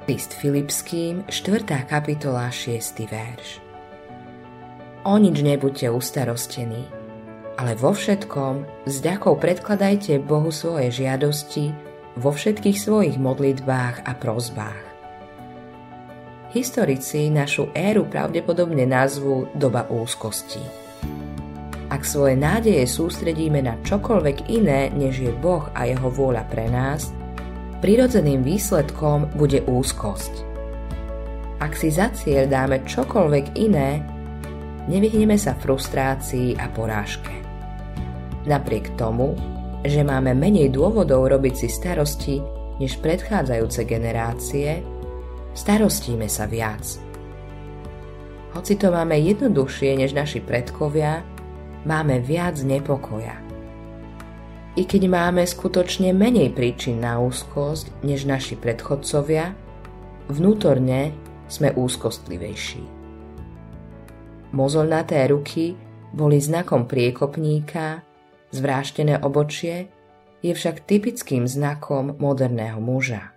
List Filipským, 4. kapitola, 6. verš. O nič nebuďte ustarostení, ale vo všetkom s ďakou predkladajte Bohu svoje žiadosti vo všetkých svojich modlitbách a prosbách. Historici našu éru pravdepodobne nazvú doba úzkosti. Ak svoje nádeje sústredíme na čokoľvek iné, než je Boh a jeho vôľa pre nás, prirodzeným výsledkom bude úzkosť. Ak si za cieľ dáme čokoľvek iné, nevyhneme sa frustrácii a porážke. Napriek tomu, že máme menej dôvodov robiť si starosti než predchádzajúce generácie, starostíme sa viac. Hoci to máme jednoduchšie než naši predkovia, máme viac nepokoja. I keď máme skutočne menej príčin na úzkosť než naši predchodcovia, vnútorne sme úzkostlivejší. Mozolnaté ruky boli znakom priekopníka, zvráštené obočie je však typickým znakom moderného muža.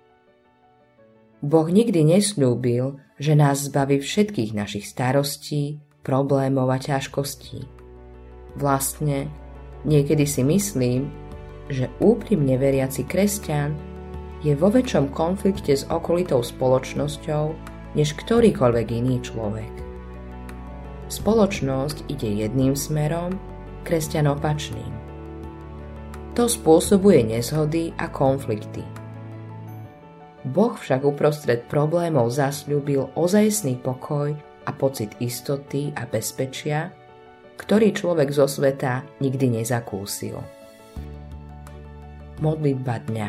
Boh nikdy nesľúbil, že nás zbaví všetkých našich starostí, problémov a ťažkostí. Vlastne, niekedy si myslím, že úprimne veriaci kresťan je vo väčšom konflikte s okolitou spoločnosťou než ktorýkoľvek iný človek. Spoločnosť ide jedným smerom, kresťan opačným. To spôsobuje nezhody a konflikty. Boh však uprostred problémov zasľúbil ozajstný pokoj a pocit istoty a bezpečia, ktorý človek zo sveta nikdy nezakúsil. Modlitba dňa.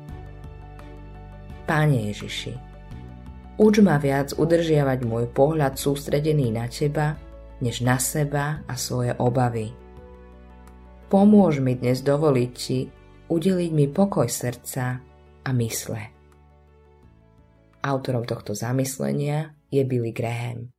Páne Ježiši, uč ma viac udržiavať môj pohľad sústredený na Teba, než na seba a svoje obavy. Pomôž mi dnes dovoliť Ti udeliť mi pokoj srdca a mysle. Autorom tohto zamyslenia je Billy Graham.